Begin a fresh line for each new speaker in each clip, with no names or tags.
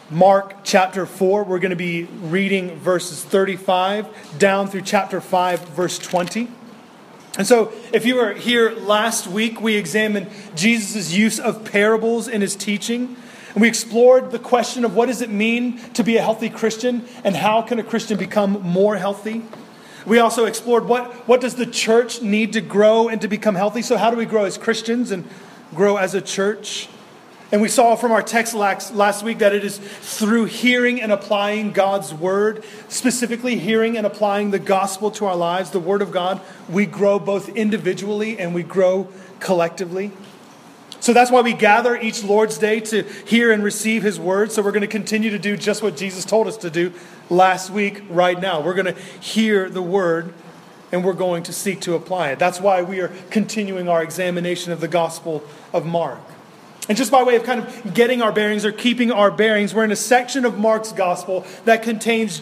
Mark chapter 4. We're going to be reading verses 35 down through chapter 5, verse 20. And so if you were here last week, we examined Jesus' use of parables in his teaching. And we explored the question of what does it mean to be a healthy Christian and how can a Christian become more healthy. We also explored what does the church need to grow and to become healthy. So how do we grow as Christians and grow as a church? And we saw from our text last week that it is through hearing and applying God's word, specifically hearing and applying the gospel to our lives, the word of God, we grow both individually and we grow collectively. So that's why we gather each Lord's Day to hear and receive his word. So we're going to continue to do just what Jesus told us to do last week right now. We're going to hear the word and we're going to seek to apply it. That's why we are continuing our examination of the Gospel of Mark. And just by way of kind of getting our bearings or keeping our bearings, we're in a section of Mark's gospel that contains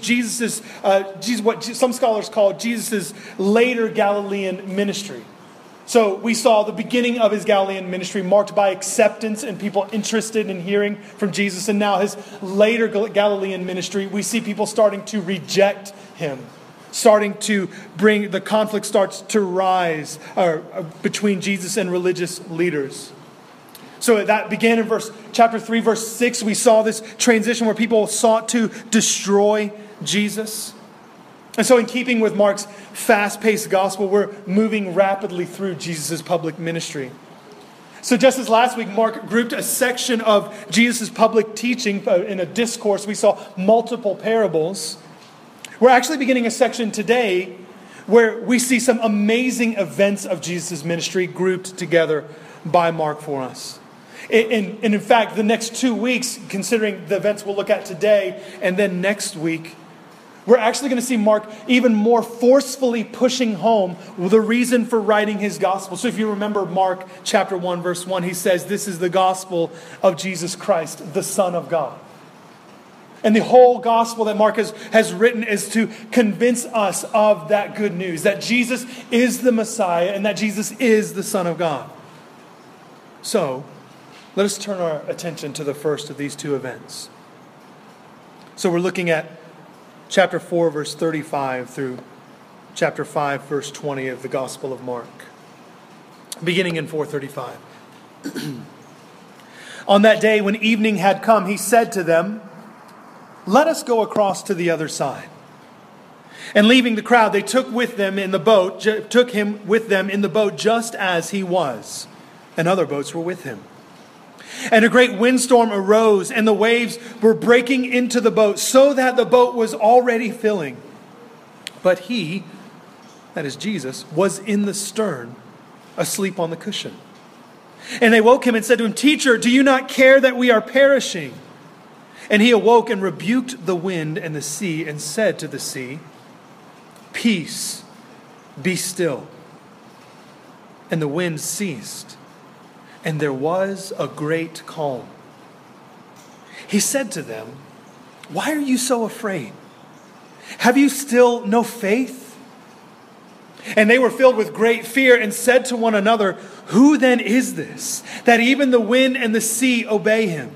what some scholars call Jesus' later Galilean ministry. So we saw the beginning of his Galilean ministry marked by acceptance and people interested in hearing from Jesus. And now his later Galilean ministry, we see people starting to reject him. Starting to bring, the conflict starts to rise between Jesus and religious leaders. So that began in chapter 3, verse 6. We saw this transition where people sought to destroy Jesus. And so in keeping with Mark's fast-paced gospel, we're moving rapidly through Jesus' public ministry. So just as last week, Mark grouped a section of Jesus' public teaching in a discourse. We saw multiple parables. We're actually beginning a section today where we see some amazing events of Jesus' ministry grouped together by Mark for us. And in fact, the next 2 weeks, considering the events we'll look at today, and then next week, we're actually going to see Mark even more forcefully pushing home the reason for writing his gospel. So if you remember Mark chapter 1, verse 1, he says, this is the gospel of Jesus Christ, the Son of God. And the whole gospel that Mark has written is to convince us of that good news, that Jesus is the Messiah and that Jesus is the Son of God. So, let us turn our attention to the first of these two events. So we're looking at chapter 4, verse 35 through chapter 5, verse 20 of the Gospel of Mark. Beginning in 4:35. On that day when evening had come, he said to them, "Let us go across to the other side." And leaving the crowd, they took him with them in the boat just as he was, and other boats were with him. And a great windstorm arose, and the waves were breaking into the boat, so that the boat was already filling. But he, that is Jesus, was in the stern, asleep on the cushion. And they woke him and said to him, "Teacher, do you not care that we are perishing?" And he awoke and rebuked the wind and the sea, and said to the sea, "Peace, be still." And the wind ceased. And there was a great calm. He said to them, "Why are you so afraid? Have you still no faith?" And they were filled with great fear and said to one another, "Who then is this, that even the wind and the sea obey him?"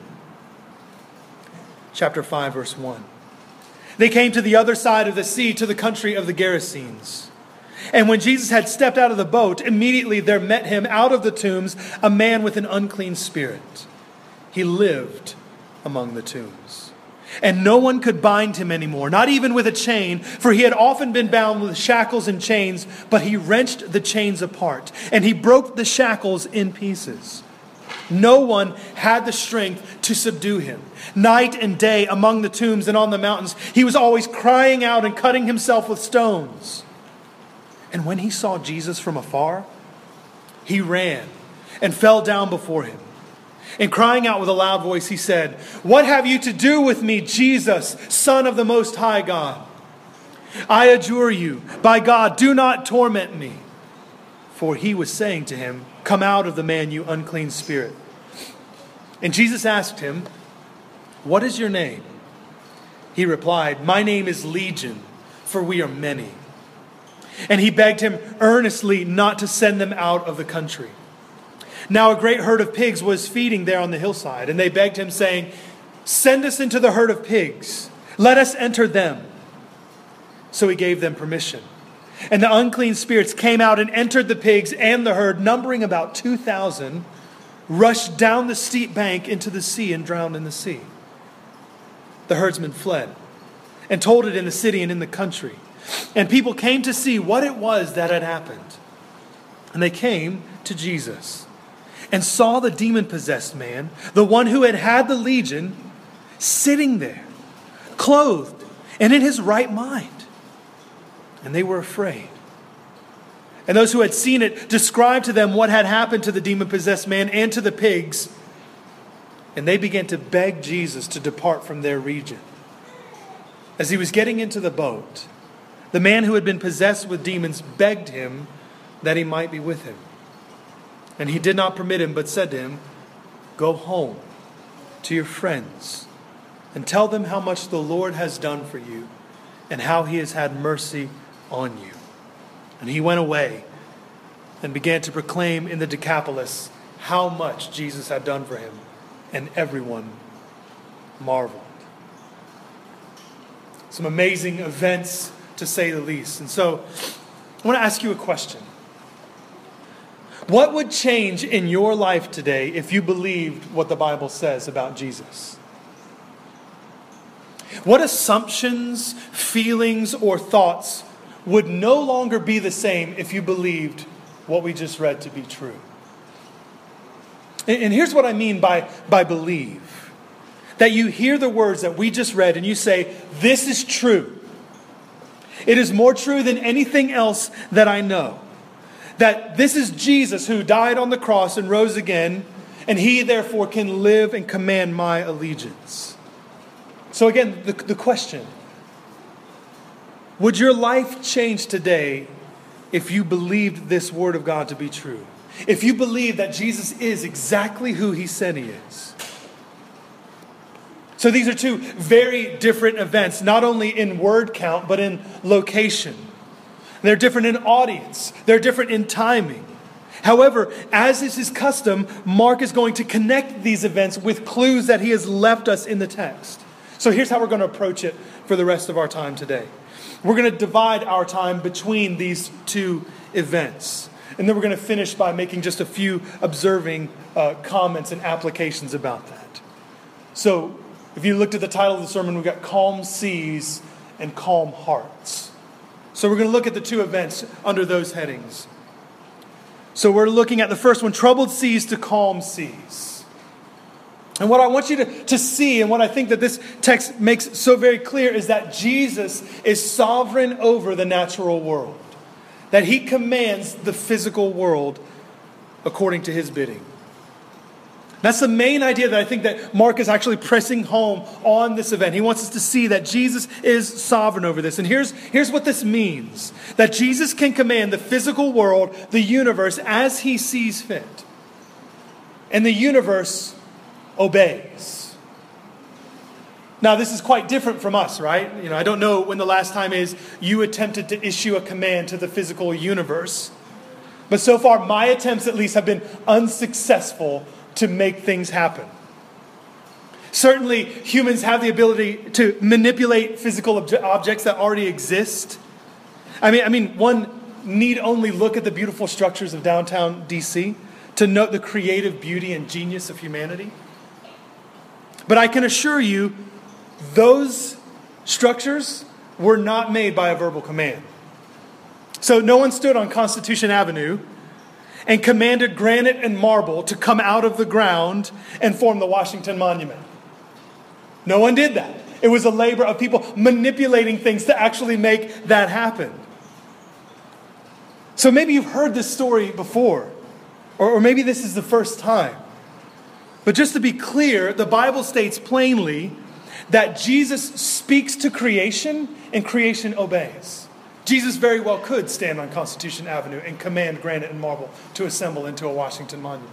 Chapter 5, verse 1. They came to the other side of the sea, to the country of the Gerasenes. And when Jesus had stepped out of the boat, immediately there met him out of the tombs a man with an unclean spirit. He lived among the tombs. And no one could bind him anymore, not even with a chain, for he had often been bound with shackles and chains, but he wrenched the chains apart, and he broke the shackles in pieces. No one had the strength to subdue him. Night and day among the tombs and on the mountains, he was always crying out and cutting himself with stones. And when he saw Jesus from afar, he ran and fell down before him. And crying out with a loud voice, he said, "What have you to do with me, Jesus, Son of the Most High God? I adjure you, by God, do not torment me." For he was saying to him, "Come out of the man, you unclean spirit." And Jesus asked him, "What is your name?" He replied, "My name is Legion, for we are many." And he begged him earnestly not to send them out of the country. Now a great herd of pigs was feeding there on the hillside, and they begged him, saying, Send us into the herd of pigs. Let us enter them." So he gave them permission. And the unclean spirits came out and entered the pigs, and the herd, numbering about 2,000, rushed down the steep bank into the sea and drowned in the sea. The herdsmen fled and told it in the city and in the country. And people came to see what it was that had happened. And they came to Jesus and saw the demon-possessed man, the one who had had the legion, sitting there, clothed and in his right mind. And they were afraid. And those who had seen it described to them what had happened to the demon-possessed man and to the pigs. And they began to beg Jesus to depart from their region. As he was getting into the boat, the man who had been possessed with demons begged him that he might be with him. And he did not permit him, but said to him, "Go home to your friends and tell them how much the Lord has done for you and how he has had mercy on you." And he went away and began to proclaim in the Decapolis how much Jesus had done for him, and everyone marveled. Some amazing events, to say the least. And so I want to ask you a question. What would change in your life today if you believed what the Bible says about Jesus? What assumptions, feelings, or thoughts would no longer be the same if you believed what we just read to be true? And here's what I mean by believe. That you hear the words that we just read and you say, "This is true. It is more true than anything else that I know. That this is Jesus who died on the cross and rose again, and he therefore can live and command my allegiance." So again, the question, would your life change today if you believed this word of God to be true? If you believe that Jesus is exactly who he said he is? So these are two very different events, not only in word count, but in location. They're different in audience. They're different in timing. However, as is his custom, Mark is going to connect these events with clues that he has left us in the text. So here's how we're going to approach it for the rest of our time today. We're going to divide our time between these two events. And then we're going to finish by making just a few observing comments and applications about that. So if you looked at the title of the sermon, we've got calm seas and calm hearts. So we're going to look at the two events under those headings. So we're looking at the first one, troubled seas to calm seas. And what I want you to see, and what I think that this text makes so very clear, is that Jesus is sovereign over the natural world. That he commands the physical world according to his bidding. That's the main idea that I think that Mark is actually pressing home on this event. He wants us to see that Jesus is sovereign over this. And here's what this means. That Jesus can command the physical world, the universe, as he sees fit. And the universe obeys. Now, this is quite different from us, right? I don't know when the last time is you attempted to issue a command to the physical universe. But so far, my attempts at least have been unsuccessful to make things happen. Certainly, humans have the ability to manipulate physical objects that already exist. I mean, one need only look at the beautiful structures of downtown DC to note the creative beauty and genius of humanity. But I can assure you, those structures were not made by a verbal command. So no one stood on Constitution Avenue and commanded granite and marble to come out of the ground and form the Washington Monument. No one did that. It was a labor of people manipulating things to actually make that happen. So maybe you've heard this story before, or maybe this is the first time. But just to be clear, the Bible states plainly that Jesus speaks to creation and creation obeys. Jesus very well could stand on Constitution Avenue and command granite and marble to assemble into a Washington Monument.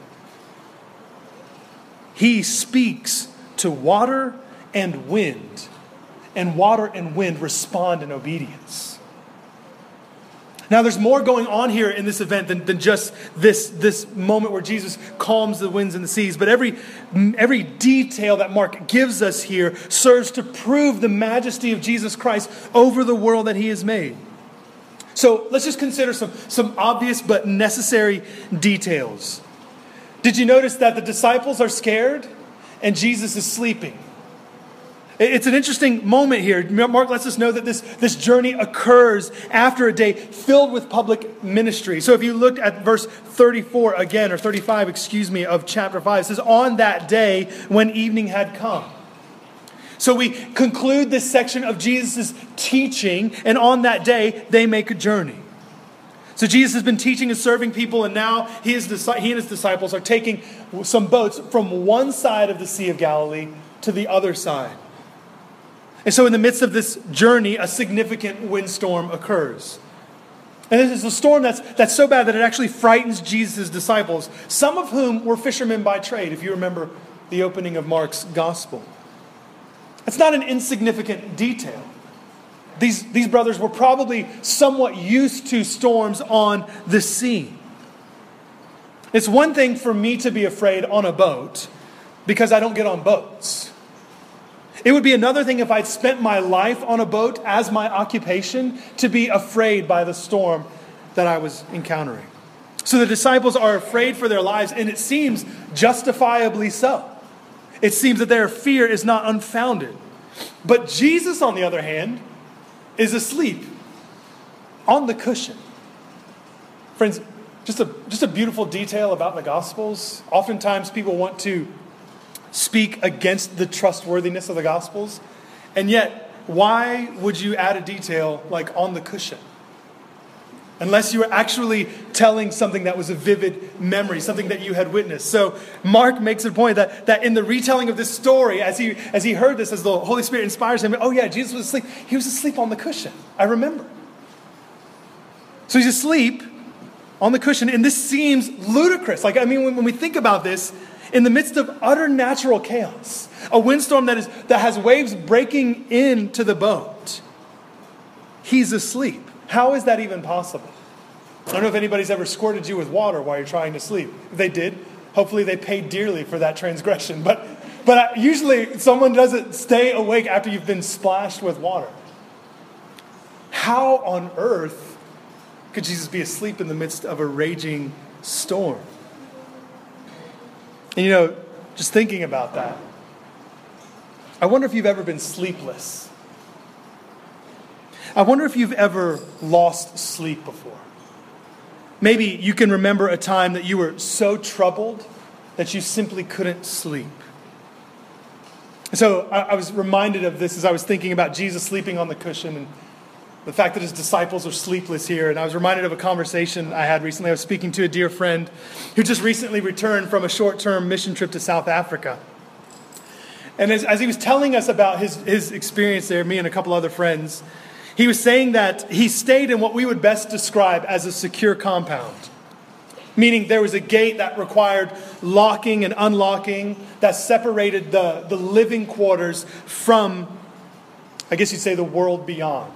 He speaks to water and wind, and water and wind respond in obedience. Now, there's more going on here in this event than just this moment where Jesus calms the winds and the seas. But every detail that Mark gives us here serves to prove the majesty of Jesus Christ over the world that he has made. So let's just consider some obvious but necessary details. Did you notice that the disciples are scared and Jesus is sleeping? It's an interesting moment here. Mark lets us know that this journey occurs after a day filled with public ministry. So if you look at verse 34 again, or 35, of chapter 5, it says, on that day when evening had come. So we conclude this section of Jesus' teaching, and on that day, they make a journey. So Jesus has been teaching and serving people, and now he and his disciples are taking some boats from one side of the Sea of Galilee to the other side. And so in the midst of this journey, a significant windstorm occurs. And this is a storm that's so bad that it actually frightens Jesus' disciples, some of whom were fishermen by trade, if you remember the opening of Mark's gospel. It's not an insignificant detail. These brothers were probably somewhat used to storms on the sea. It's one thing for me to be afraid on a boat because I don't get on boats. It would be another thing if I'd spent my life on a boat as my occupation to be afraid by the storm that I was encountering. So the disciples are afraid for their lives, and it seems justifiably so. It seems that their fear is not unfounded. But Jesus, on the other hand, is asleep on the cushion. Friends, just a beautiful detail about the Gospels. Oftentimes people want to speak against the trustworthiness of the Gospels. And yet, why would you add a detail like on the cushion? Unless you were actually telling something that was a vivid memory, something that you had witnessed. So Mark makes a point that in the retelling of this story, as he heard this, as the Holy Spirit inspires him, oh yeah, Jesus was asleep. He was asleep on the cushion. I remember. So he's asleep on the cushion, and this seems ludicrous. When we think about this, in the midst of utter natural chaos, a windstorm that has waves breaking into the boat, he's asleep. How is that even possible? I don't know if anybody's ever squirted you with water while you're trying to sleep. If they did, hopefully they paid dearly for that transgression. But usually someone doesn't stay awake after you've been splashed with water. How on earth could Jesus be asleep in the midst of a raging storm? And just thinking about that, I wonder if you've ever been sleepless. I wonder if you've ever lost sleep before. Maybe you can remember a time that you were so troubled that you simply couldn't sleep. So I was reminded of this as I was thinking about Jesus sleeping on the cushion and the fact that his disciples are sleepless here. And I was reminded of a conversation I had recently. I was speaking to a dear friend who just recently returned from a short-term mission trip to South Africa. And as he was telling us about his experience there, me and a couple other friends, he was saying that he stayed in what we would best describe as a secure compound. Meaning there was a gate that required locking and unlocking that separated the living quarters from, I guess you'd say, the world beyond.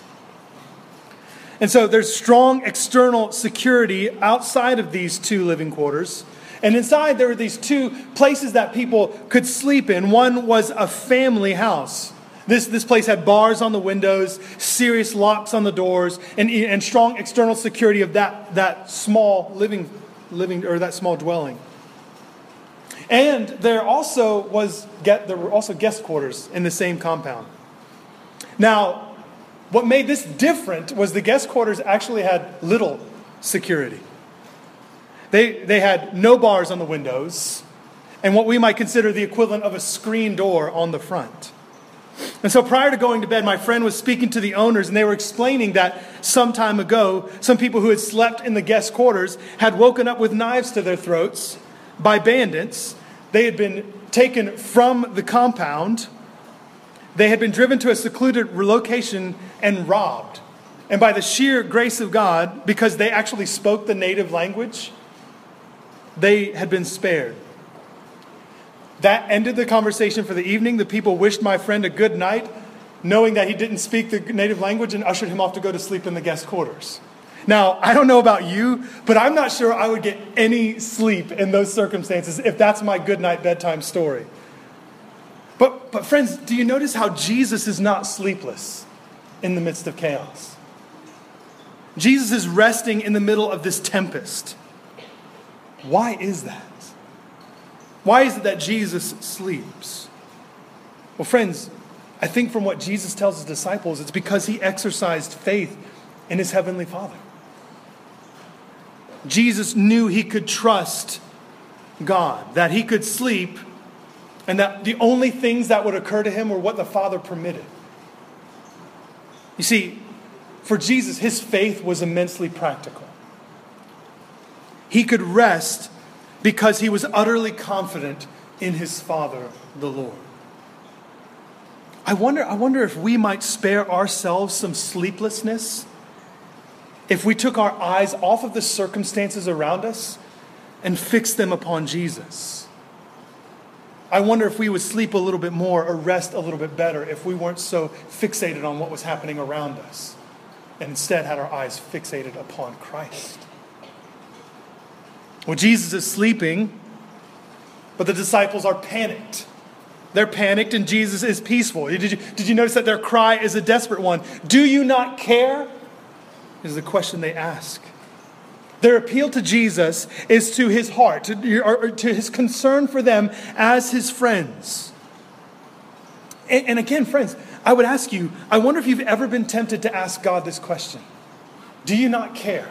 And so there's strong external security outside of these two living quarters. And inside there were these two places that people could sleep in. One was a family house. This place had bars on the windows, serious locks on the doors, and strong external security of that small living or that small dwelling. And there were also guest quarters in the same compound. Now, what made this different was the guest quarters actually had little security. They had no bars on the windows, and what we might consider the equivalent of a screen door on the front. And so prior to going to bed, my friend was speaking to the owners, and they were explaining that some time ago, some people who had slept in the guest quarters had woken up with knives to their throats by bandits. They had been taken from the compound. They had been driven to a secluded location and robbed. And by the sheer grace of God, because they actually spoke the native language, they had been spared. That ended the conversation for the evening. The people wished my friend a good night, knowing that he didn't speak the native language, and ushered him off to go to sleep in the guest quarters. Now, I don't know about you, but I'm not sure I would get any sleep in those circumstances if that's my good night bedtime story. But friends, do you notice how Jesus is not sleepless in the midst of chaos? Jesus is resting in the middle of this tempest. Why is that? Why is it that Jesus sleeps? Well, friends, I think from what Jesus tells his disciples, it's because he exercised faith in his heavenly Father. Jesus knew he could trust God, that he could sleep, and that the only things that would occur to him were what the Father permitted. You see, for Jesus, his faith was immensely practical. He could rest because he was utterly confident in his Father, the Lord. I wonder if we might spare ourselves some sleeplessness if we took our eyes off of the circumstances around us and fixed them upon Jesus. I wonder if we would sleep a little bit more or rest a little bit better if we weren't so fixated on what was happening around us and instead had our eyes fixated upon Christ. Well, Jesus is sleeping, but the disciples are panicked. They're panicked and Jesus is peaceful. Did you notice that their cry is a desperate one? Do you not care? Is the question they ask. Their appeal to Jesus is to his heart, to his concern for them as his friends. And again, friends, I would ask you, I wonder if you've ever been tempted to ask God this question. Do you not care?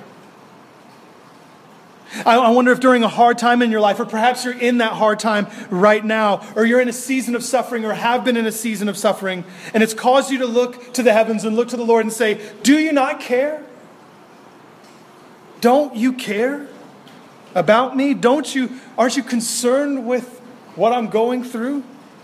I wonder if during a hard time in your life, or perhaps you're in that hard time right now, or you're in a season of suffering, or have been in a season of suffering, and it's caused you to look to the heavens and look to the Lord and say, do you not care? Don't you care about me? Aren't you concerned with what I'm going through?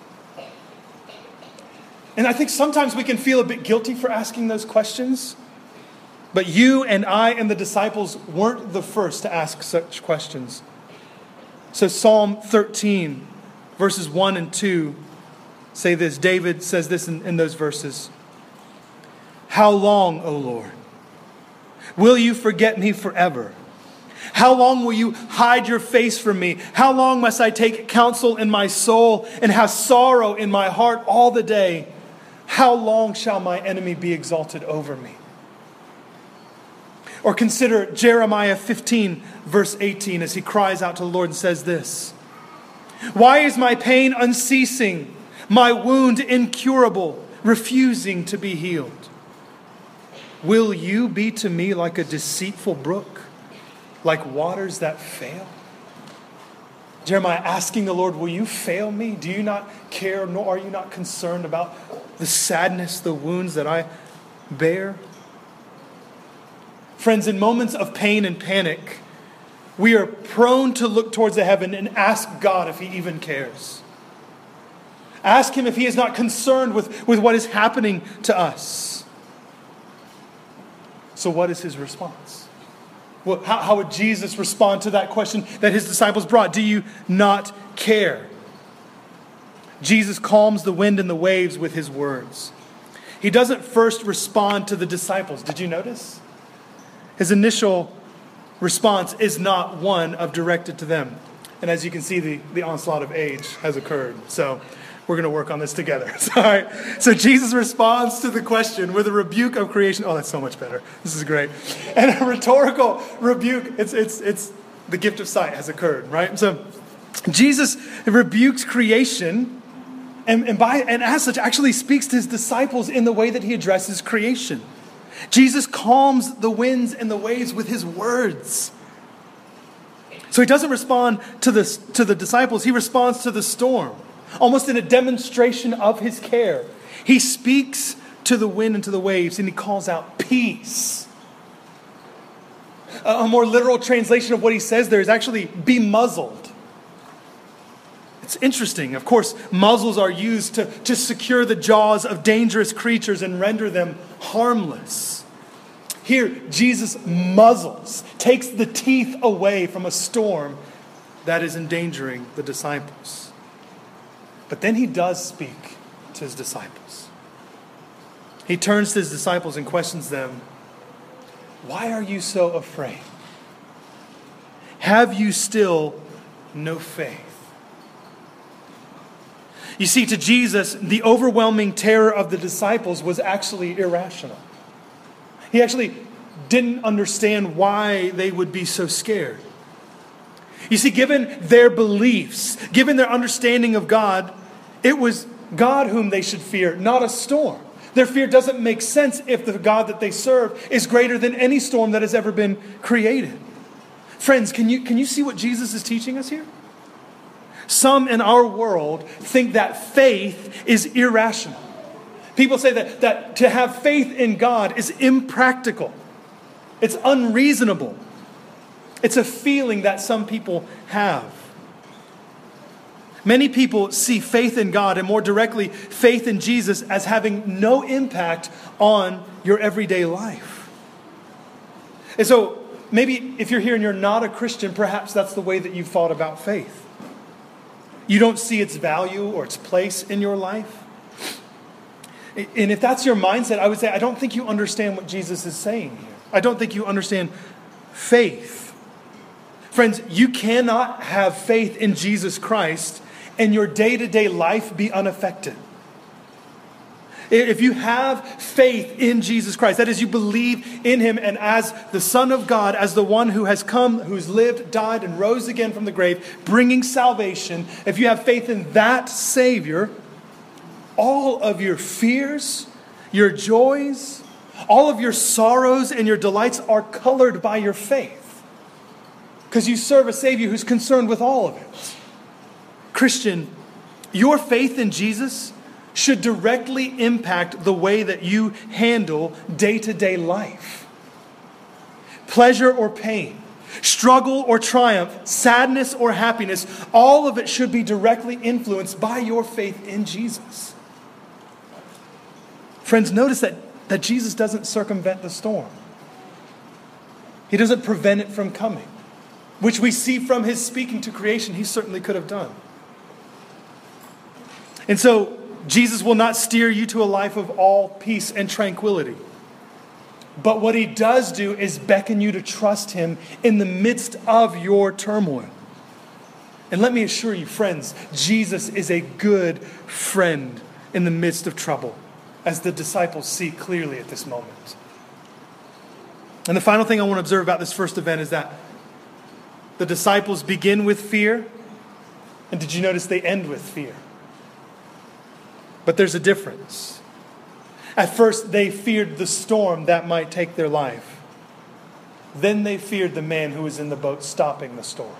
And I think sometimes we can feel a bit guilty for asking those questions. But you and I and the disciples weren't the first to ask such questions. So Psalm 13, verses 1 and 2 say this. David says this in those verses. How long, O Lord, will you forget me forever? How long will you hide your face from me? How long must I take counsel in my soul and have sorrow in my heart all the day? How long shall my enemy be exalted over me? Or consider Jeremiah 15, verse 18, as he cries out to the Lord and says this. Why is my pain unceasing, my wound incurable, refusing to be healed? Will you be to me like a deceitful brook, like waters that fail? Jeremiah asking the Lord, will you fail me? Do you not care, nor are you not concerned about the sadness, the wounds that I bear? Friends, in moments of pain and panic, we are prone to look towards the heaven and ask God if he even cares. Ask him if he is not concerned with what is happening to us. So what is his response? Well, how would Jesus respond to that question that his disciples brought? Do you not care? Jesus calms the wind and the waves with his words. He doesn't first respond to the disciples. Did you notice? His initial response is not one of directed to them. And as you can see, the onslaught of age has occurred. So we're going to work on this together. All right. So Jesus responds to the question with a rebuke of creation. Oh, that's so much better. This is great. And a rhetorical rebuke. It's the gift of sight has occurred, right? So Jesus rebukes creation and as such actually speaks to his disciples in the way that he addresses creation. Jesus calms the winds and the waves with his words. So he doesn't respond to the disciples. He responds to the storm, almost in a demonstration of his care. He speaks to the wind and to the waves, and he calls out peace. A more literal translation of what he says there is actually be muzzled. It's interesting. Of course, muzzles are used to secure the jaws of dangerous creatures and render them harmless. Here, Jesus muzzles, takes the teeth away from a storm that is endangering the disciples. But then he does speak to his disciples. He turns to his disciples and questions them, why are you so afraid? Have you still no faith? You see, to Jesus, the overwhelming terror of the disciples was actually irrational. He actually didn't understand why they would be so scared. You see, given their beliefs, given their understanding of God, it was God whom they should fear, not a storm. Their fear doesn't make sense if the God that they serve is greater than any storm that has ever been created. Friends, can you see what Jesus is teaching us here? Some in our world think that faith is irrational. People say that to have faith in God is impractical. It's unreasonable. It's a feeling that some people have. Many people see faith in God, and more directly, faith in Jesus, as having no impact on your everyday life. And so, maybe if you're here and you're not a Christian, perhaps that's the way that you've thought about faith. You don't see its value or its place in your life. And if that's your mindset, I would say, I don't think you understand what Jesus is saying here. I don't think you understand faith. Friends, you cannot have faith in Jesus Christ and your day-to-day life be unaffected. If you have faith in Jesus Christ, that is, you believe in Him and as the Son of God, as the one who has come, who's lived, died, and rose again from the grave, bringing salvation, if you have faith in that Savior, all of your fears, your joys, all of your sorrows and your delights are colored by your faith. Because you serve a Savior who's concerned with all of it. Christian, your faith in Jesus should directly impact the way that you handle day-to-day life. Pleasure or pain, struggle or triumph, sadness or happiness, all of it should be directly influenced by your faith in Jesus. Friends, notice that Jesus doesn't circumvent the storm. He doesn't prevent it from coming, which we see from His speaking to creation He certainly could have done. And so, Jesus will not steer you to a life of all peace and tranquility. But what He does do is beckon you to trust Him in the midst of your turmoil. And let me assure you, friends, Jesus is a good friend in the midst of trouble, as the disciples see clearly at this moment. And the final thing I want to observe about this first event is that the disciples begin with fear, and did you notice they end with fear? But there's a difference. At first, they feared the storm that might take their life. Then they feared the man who was in the boat stopping the storm.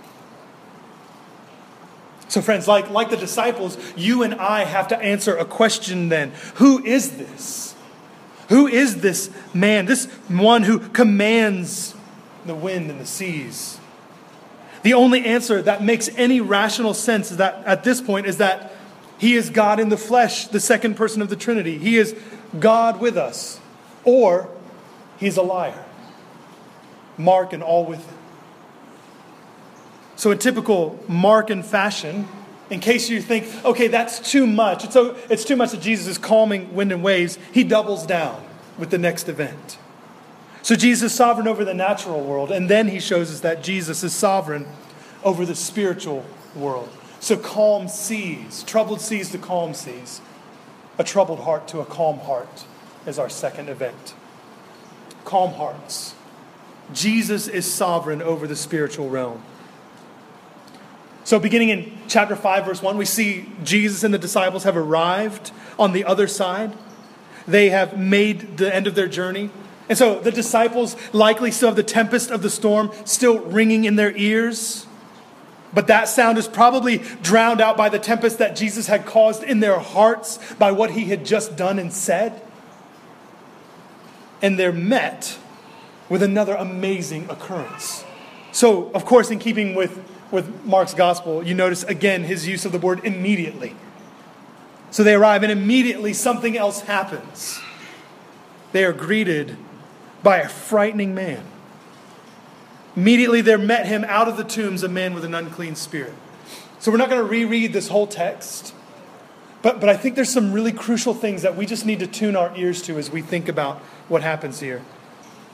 So friends, like the disciples, you and I have to answer a question then. Who is this? Who is this man? This one who commands the wind and the seas? The only answer that makes any rational sense is that at this point is that He is God in the flesh, the second person of the Trinity. He is God with us. Or He's a liar. Mark and all with Him. So in typical Markan fashion, in case you think, okay, that's too much. It's too much that Jesus is calming wind and waves. He doubles down with the next event. So Jesus is sovereign over the natural world. And then He shows us that Jesus is sovereign over the spiritual world. So calm seas, troubled seas to calm seas, a troubled heart to a calm heart is our second event. Calm hearts. Jesus is sovereign over the spiritual realm. So beginning in chapter 5, verse 1, we see Jesus and the disciples have arrived on the other side. They have made the end of their journey. And so the disciples likely still have the tempest of the storm still ringing in their ears. But that sound is probably drowned out by the tempest that Jesus had caused in their hearts by what He had just done and said. And they're met with another amazing occurrence. So, of course, in keeping with Mark's gospel, you notice again his use of the word immediately. So they arrive and immediately something else happens. They are greeted by a frightening man. Immediately there met him out of the tombs a man with an unclean spirit. So we're not going to reread this whole text. But I think there's some really crucial things that we just need to tune our ears to as we think about what happens here.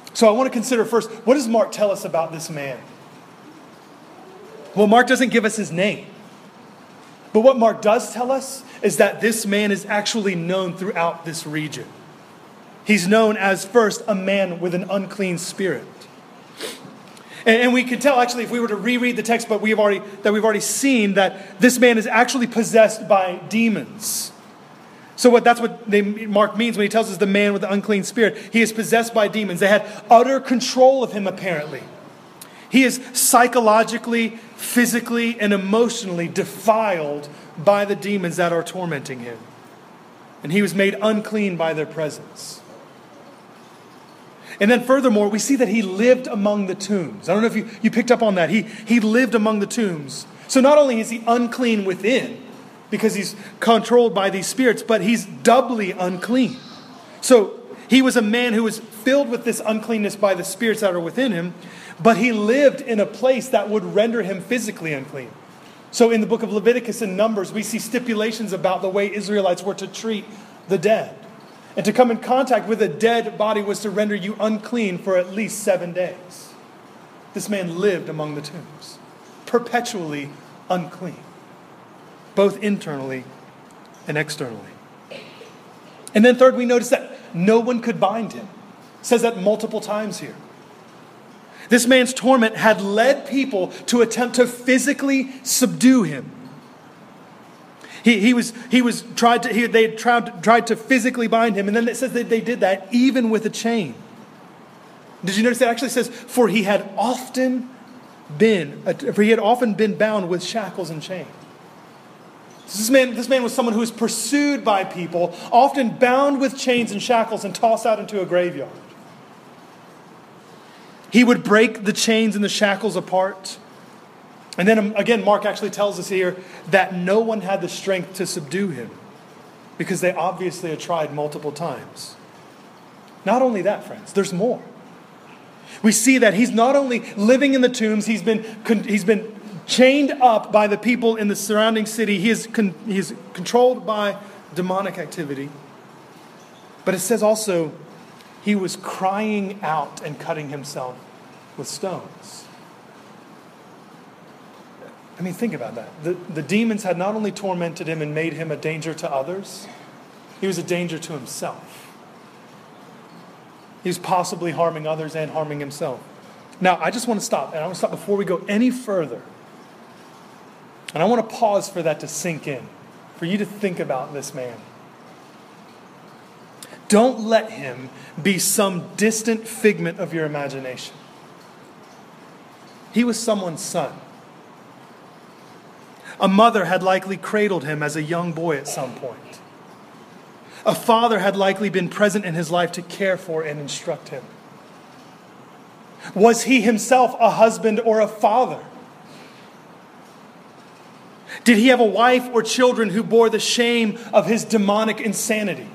So I want to consider first, what does Mark tell us about this man? Well, Mark doesn't give us his name. But what Mark does tell us is that this man is actually known throughout this region. He's known as, first, a man with an unclean spirit. And we can tell, actually, if we were to reread the text, but we've already seen that this man is actually possessed by demons. So that's what Mark means when he tells us the man with the unclean spirit. He is possessed by demons. They had utter control of him, apparently. He is psychologically, physically, and emotionally defiled by the demons that are tormenting him. And he was made unclean by their presence. And then furthermore, we see that he lived among the tombs. I don't know if you picked up on that. He lived among the tombs. So not only is he unclean within, because he's controlled by these spirits, but he's doubly unclean. So he was a man who was filled with this uncleanness by the spirits that are within him, but he lived in a place that would render him physically unclean. So in the book of Leviticus and Numbers, we see stipulations about the way Israelites were to treat the dead. And to come in contact with a dead body was to render you unclean for at least 7 days. This man lived among the tombs, perpetually unclean, both internally and externally. And then third, we notice that no one could bind him. It says that multiple times here. This man's torment had led people to attempt to physically subdue him. They tried to physically bind him, and then it says that they did that even with a chain. Did you notice that? It actually says, for he had often been bound with shackles and chains. This man was someone who was pursued by people, often bound with chains and shackles and tossed out into a graveyard. He would break the chains and the shackles apart. And then again, Mark actually tells us here that no one had the strength to subdue him because they obviously had tried multiple times. Not only that, friends, there's more. We see that he's not only living in the tombs, he's been chained up by the people in the surrounding city. He is controlled by demonic activity. But it says also he was crying out and cutting himself with stones. I mean, think about that. The demons had not only tormented him and made him a danger to others, he was a danger to himself. He was possibly harming others and harming himself. Now, I just want to stop, and I want to stop before we go any further. And I want to pause for that to sink in, for you to think about this man. Don't let him be some distant figment of your imagination. He was someone's son. A mother had likely cradled him as a young boy at some point. A father had likely been present in his life to care for and instruct him. Was he himself a husband or a father? Did he have a wife or children who bore the shame of his demonic insanity?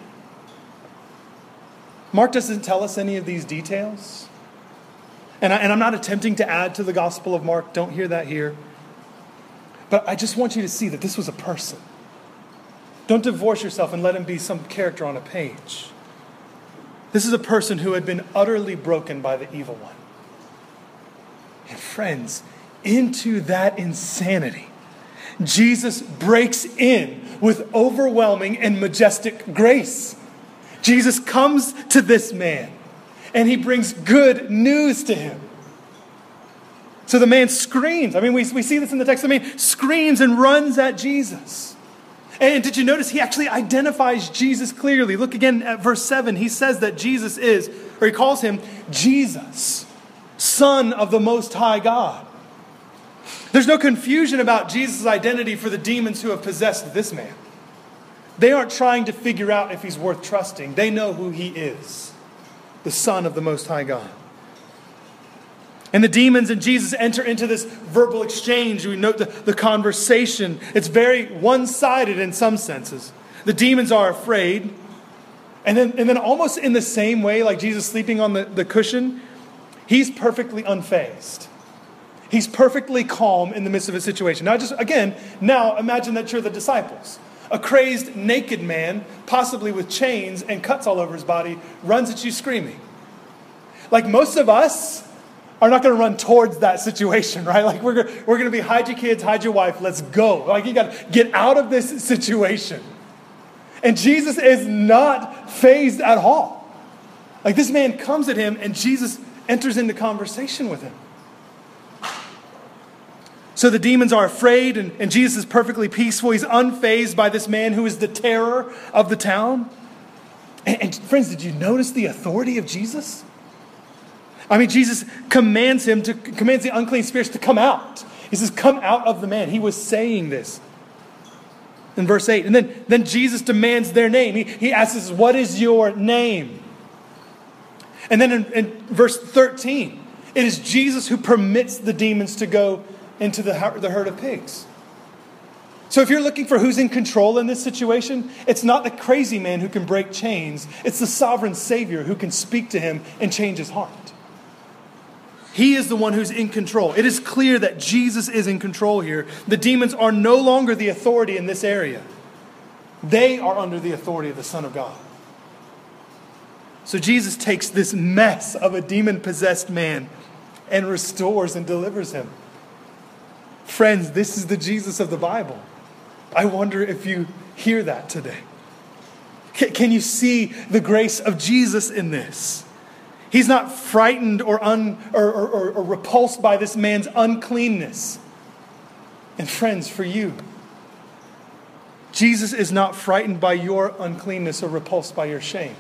Mark doesn't tell us any of these details. And I'm not attempting to add to the Gospel of Mark. Don't hear that here. But I just want you to see that this was a person. Don't divorce yourself and let him be some character on a page. This is a person who had been utterly broken by the evil one. And friends, into that insanity, Jesus breaks in with overwhelming and majestic grace. Jesus comes to this man and he brings good news to him. So the man screams. I mean, we see this in the text. The man screams and runs at Jesus. And did you notice he actually identifies Jesus clearly? Look again at verse 7. He says that Jesus is, or he calls him Jesus, Son of the Most High God. There's no confusion about Jesus' identity for the demons who have possessed this man. They aren't trying to figure out if he's worth trusting. They know who he is, the Son of the Most High God. And the demons and Jesus enter into this verbal exchange. We note the conversation. It's very one-sided in some senses. The demons are afraid. And then almost in the same way, like Jesus sleeping on the cushion, he's perfectly unfazed. He's perfectly calm in the midst of a situation. Now imagine that you're the disciples. A crazed naked man, possibly with chains and cuts all over his body, runs at you screaming. like most of us are not going to run towards that situation, right? Like we're going to be hide your kids, hide your wife, let's go. Like you got to get out of this situation. And Jesus is not fazed at all. Like this man comes at him and Jesus enters into conversation with him. So the demons are afraid and Jesus is perfectly peaceful. He's unfazed by this man who is the terror of the town. And friends, did you notice the authority of Jesus? I mean, Jesus commands the unclean spirits to come out. He says, come out of the man. He was saying this in verse 8. And then Jesus demands their name. He asks, what is your name? And then in verse 13, it is Jesus who permits the demons to go into the herd of pigs. So if you're looking for who's in control in this situation, it's not the crazy man who can break chains. It's the sovereign Savior who can speak to him and change his heart. He is the one who's in control. It is clear that Jesus is in control here. The demons are no longer the authority in this area. They are under the authority of the Son of God. So Jesus takes this mess of a demon-possessed man and restores and delivers him. Friends, this is the Jesus of the Bible. I wonder if you hear that today. Can you see the grace of Jesus in this? He's not frightened or repulsed by this man's uncleanness. And friends, for you, Jesus is not frightened by your uncleanness or repulsed by your shame.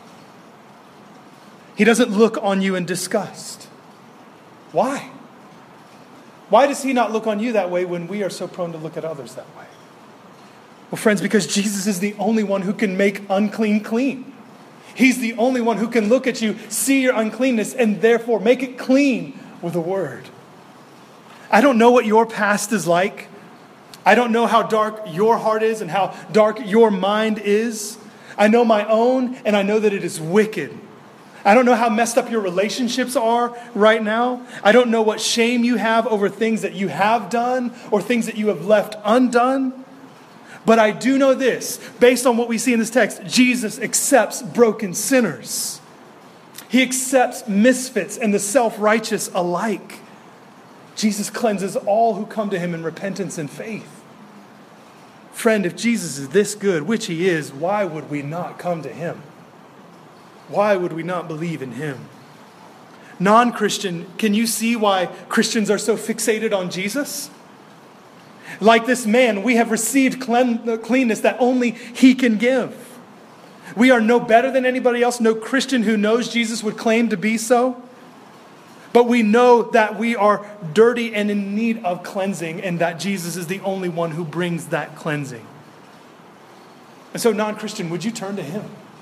He doesn't look on you in disgust. Why? Why does he not look on you that way when we are so prone to look at others that way? Well, friends, because Jesus is the only one who can make unclean clean. He's the only one who can look at you, see your uncleanness, and therefore make it clean with a word. I don't know what your past is like. I don't know how dark your heart is and how dark your mind is. I know my own, and I know that it is wicked. I don't know how messed up your relationships are right now. I don't know what shame you have over things that you have done or things that you have left undone. But I do know this, based on what we see in this text, Jesus accepts broken sinners. He accepts misfits and the self-righteous alike. Jesus cleanses all who come to him in repentance and faith. Friend, if Jesus is this good, which he is, why would we not come to him? Why would we not believe in him? Non-Christian, can you see why Christians are so fixated on Jesus? Like this man, we have received cleanness that only he can give. We are no better than anybody else. No Christian who knows Jesus would claim to be so. But we know that we are dirty and in need of cleansing, and that Jesus is the only one who brings that cleansing. And so, non-Christian, would you turn to him?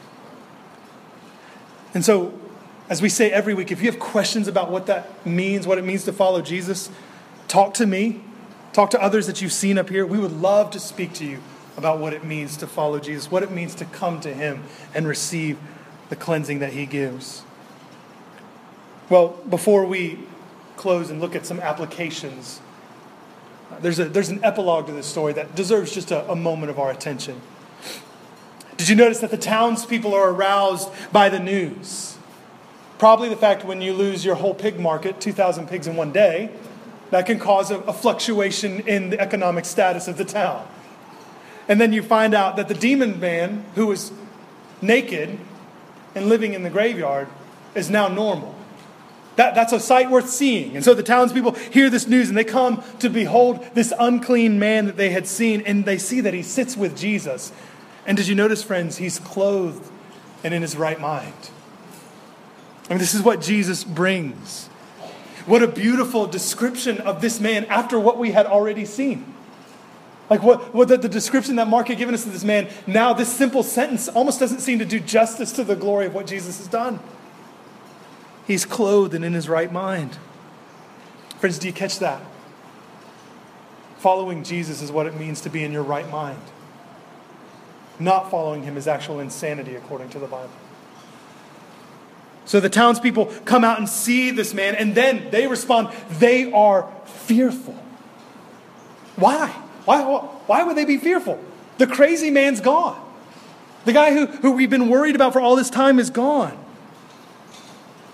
And so, as we say every week, if you have questions about what that means, what it means to follow Jesus, talk to me. Talk to others that you've seen up here. We would love to speak to you about what it means to follow Jesus, what it means to come to him and receive the cleansing that he gives. Well, before we close and look at some applications, there's an epilogue to this story that deserves just a moment of our attention. Did you notice that the townspeople are aroused by the news? Probably the fact when you lose your whole pig market, 2,000 pigs in one day, that can cause a fluctuation in the economic status of the town. And then you find out that the demon man, who was naked and living in the graveyard, is now normal. That's a sight worth seeing. And so the townspeople hear this news and they come to behold this unclean man that they had seen, and they see that he sits with Jesus. And did you notice, friends, he's clothed and in his right mind. I mean, this is what Jesus brings. What a beautiful description of this man after what we had already seen. Like what the description that Mark had given us of this man, now this simple sentence almost doesn't seem to do justice to the glory of what Jesus has done. He's clothed and in his right mind. Friends, do you catch that? Following Jesus is what it means to be in your right mind. Not following him is actual insanity according to the Bible. So the townspeople come out and see this man, and then they respond. They are fearful. Why? Why would they be fearful? The crazy man's gone. The guy who we've been worried about for all this time is gone.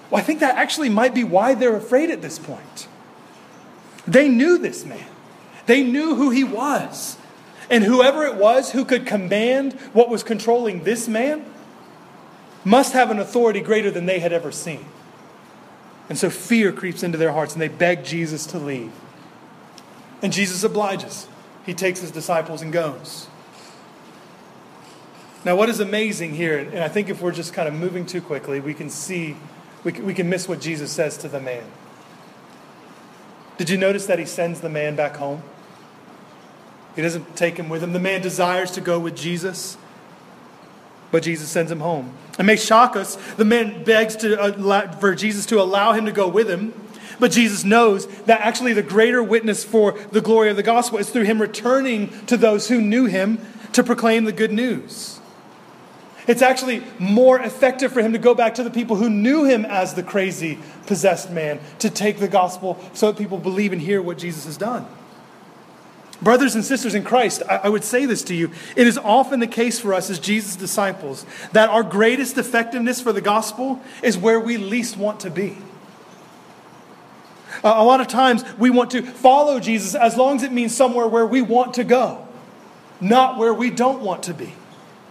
Well, I think that actually might be why they're afraid at this point. They knew this man. They knew who he was. And whoever it was who could command what was controlling this man must have an authority greater than they had ever seen. And so fear creeps into their hearts and they beg Jesus to leave. And Jesus obliges. He takes his disciples and goes. Now what is amazing here, and I think if we're just kind of moving too quickly, we can miss what Jesus says to the man. Did you notice that he sends the man back home? He doesn't take him with him. The man desires to go with Jesus, but Jesus sends him home. It may shock us. The man begs for Jesus to allow him to go with him, but Jesus knows that actually the greater witness for the glory of the gospel is through him returning to those who knew him to proclaim the good news. It's actually more effective for him to go back to the people who knew him as the crazy, possessed man to take the gospel so that people believe and hear what Jesus has done. Brothers and sisters in Christ, I would say this to you. It is often the case for us as Jesus' disciples that our greatest effectiveness for the gospel is where we least want to be. A lot of times we want to follow Jesus as long as it means somewhere where we want to go, not where we don't want to be.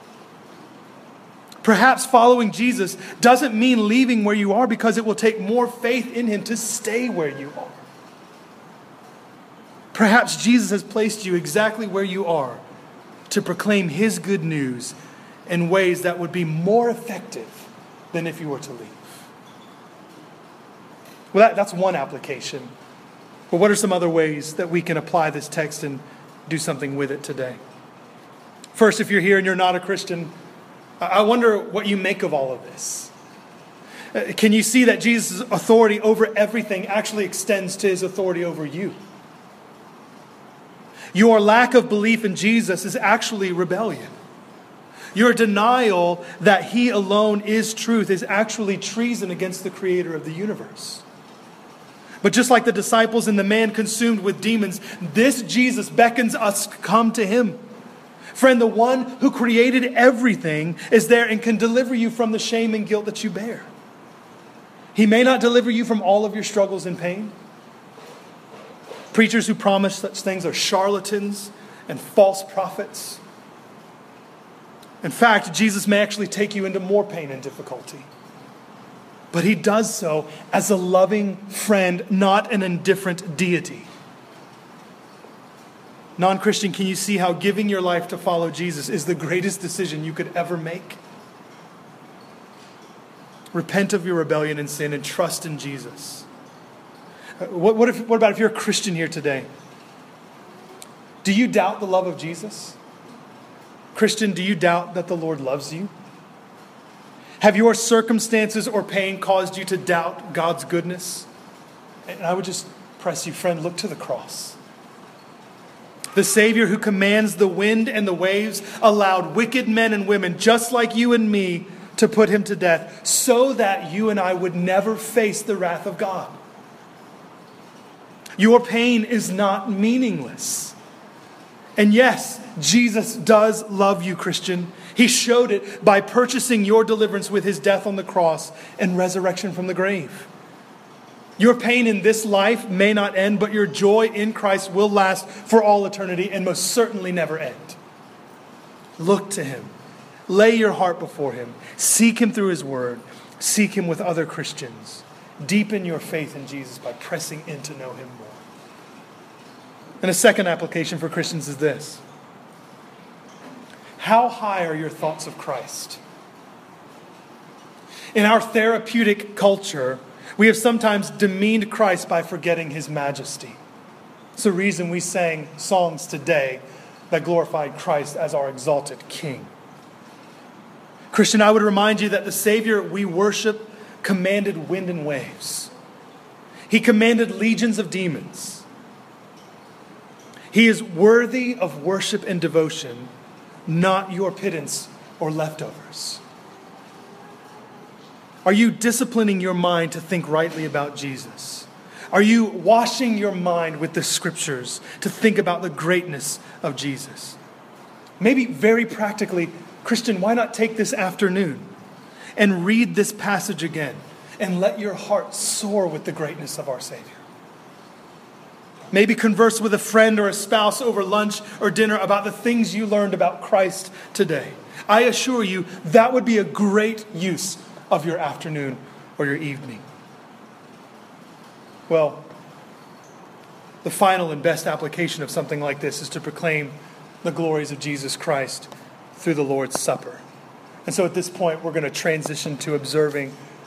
Perhaps following Jesus doesn't mean leaving where you are because it will take more faith in him to stay where you are. Perhaps Jesus has placed you exactly where you are to proclaim his good news in ways that would be more effective than if you were to leave. Well, that's one application. But what are some other ways that we can apply this text and do something with it today? First, if you're here and you're not a Christian, I wonder what you make of all of this. Can you see that Jesus' authority over everything actually extends to his authority over you? Your lack of belief in Jesus is actually rebellion. Your denial that he alone is truth is actually treason against the creator of the universe. But just like the disciples and the man consumed with demons, this Jesus beckons us to come to him. Friend, the one who created everything is there and can deliver you from the shame and guilt that you bear. He may not deliver you from all of your struggles and pain. Preachers who promise such things are charlatans and false prophets. In fact, Jesus may actually take you into more pain and difficulty. But he does so as a loving friend, not an indifferent deity. Non-Christian, can you see how giving your life to follow Jesus is the greatest decision you could ever make? Repent of your rebellion and sin and trust in Jesus. What about if you're a Christian here today? Do you doubt the love of Jesus? Christian, do you doubt that the Lord loves you? Have your circumstances or pain caused you to doubt God's goodness? And I would just press you, friend, look to the cross. The Savior who commands the wind and the waves allowed wicked men and women just like you and me to put him to death so that you and I would never face the wrath of God. Your pain is not meaningless. And yes, Jesus does love you, Christian. He showed it by purchasing your deliverance with his death on the cross and resurrection from the grave. Your pain in this life may not end, but your joy in Christ will last for all eternity and most certainly never end. Look to him. Lay your heart before him. Seek him through his word. Seek him with other Christians. Deepen your faith in Jesus by pressing in to know him more. And a second application for Christians is this. How high are your thoughts of Christ? In our therapeutic culture, we have sometimes demeaned Christ by forgetting his majesty. It's the reason we sang songs today that glorified Christ as our exalted King. Christian, I would remind you that the Savior we worship commanded wind and waves. He commanded legions of demons. He is worthy of worship and devotion, not your pittance or leftovers. Are you disciplining your mind to think rightly about Jesus? Are you washing your mind with the scriptures to think about the greatness of Jesus? Maybe very practically, Christian, why not take this afternoon and read this passage again and let your heart soar with the greatness of our Savior. Maybe converse with a friend or a spouse over lunch or dinner about the things you learned about Christ today. I assure you that would be a great use of your afternoon or your evening. Well, the final and best application of something like this is to proclaim the glories of Jesus Christ through the Lord's Supper. And so at this point, we're going to transition to observing